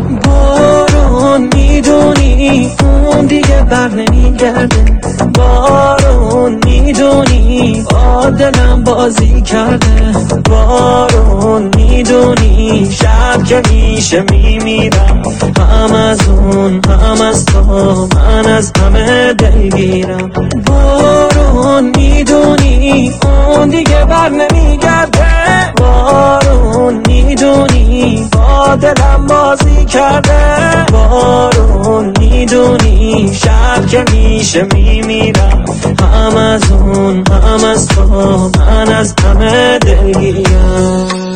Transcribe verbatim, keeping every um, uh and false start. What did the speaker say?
بارون میدونی اون دیگه بر نمیگرده، بارون میدونی با دلم بازی کرده، بارون میدونی شب که میشه میمیرم، هم از اون هم از تو من از همه دلگیرم. بارون میدونی اون دیگه بر نمیگرده، بارون میدونی با دلم بازی کرده، بارون میدونی شب که میشه میمیرم، هم از اون هم از تو من از همه دلگیرم.